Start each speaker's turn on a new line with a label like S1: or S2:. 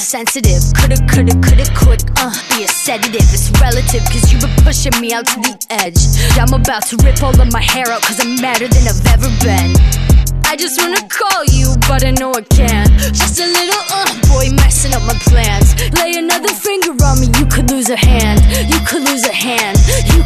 S1: sensitive. Could be a sedative. It's relative, cause you've been pushing me out to the edge. I'm about to rip all of my hair out, cause I'm madder than I've ever been. I just wanna call you, but I know I can't. Just a little boy messing up my plans. Lay another finger on me, you could lose a hand. You could lose a hand. You